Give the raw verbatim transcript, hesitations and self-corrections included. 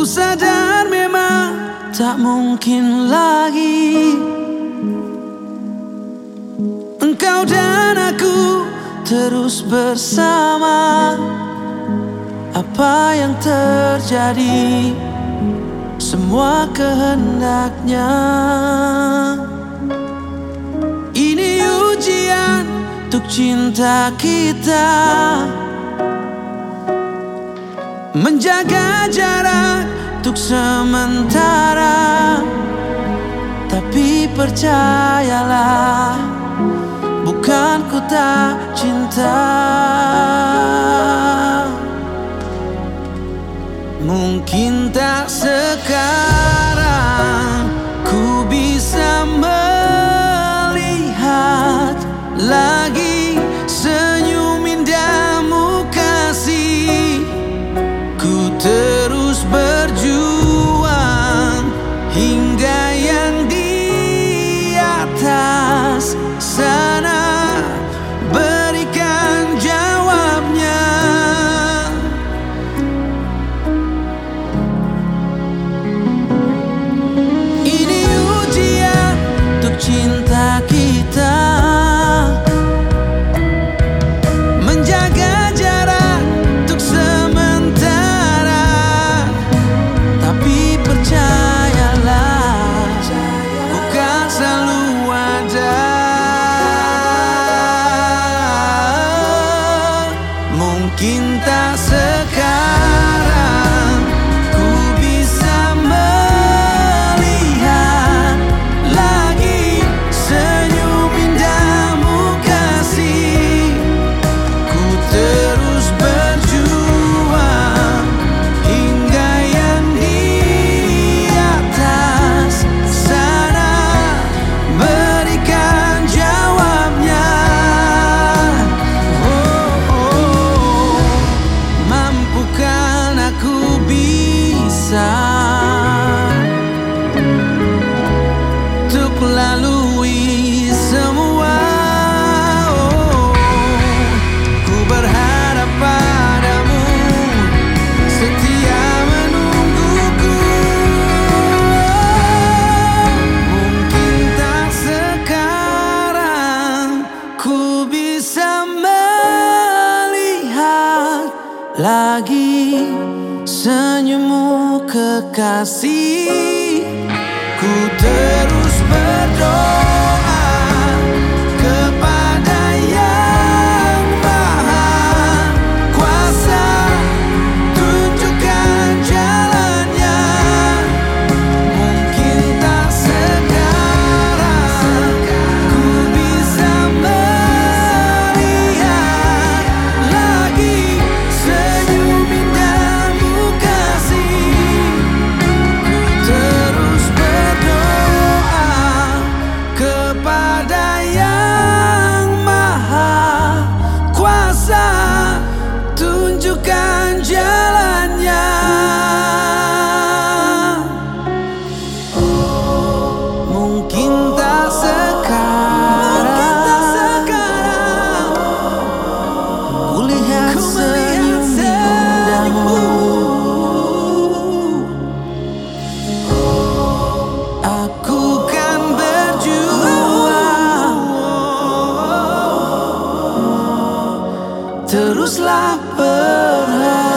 sadar memang tak mungkin lagi engkau dan aku terus bersama. Apa yang terjadi semua kehendaknya. Ini ujian untuk cinta kita, menjaga jarak untuk sementara. Tapi percayalah, bukan ku tak cinta. Mungkin tak sekarang ku bisa melihat lagi senyum indahmu kasih. Ku terus berjuang hingga yang di atas sana berikan jawabnya. Ini ujian untuk cinta kita, menjaga jarak untuk sementara. Tapi percayalah, bukan selalu ada. Mungkin tak sekarang ku bisa melihat lagi senyum indahmu kasih. Ku terus berjuang hingga yang di atas sana berikan jawabnya. Mampukan aku bisa untuk lalui semua. Oh, ku berharap padamu, setia menungguku. Mungkin tak sekarang ku bisa melihat lagi senyummu kekasih. Ku terus berdoa kepada Yang Maha Kuasa, tunjukkan jalannya. Mungkin tak sekarang ku bisa melihat lagi senyum indahmu kasih. Ku terus berdoa kepada Yang Maha Kuasa, tunjukkan jalannya. Mungkin tak sekarang ku lihat senyum indahmu. Aku kan berjuang, teruslah berharap.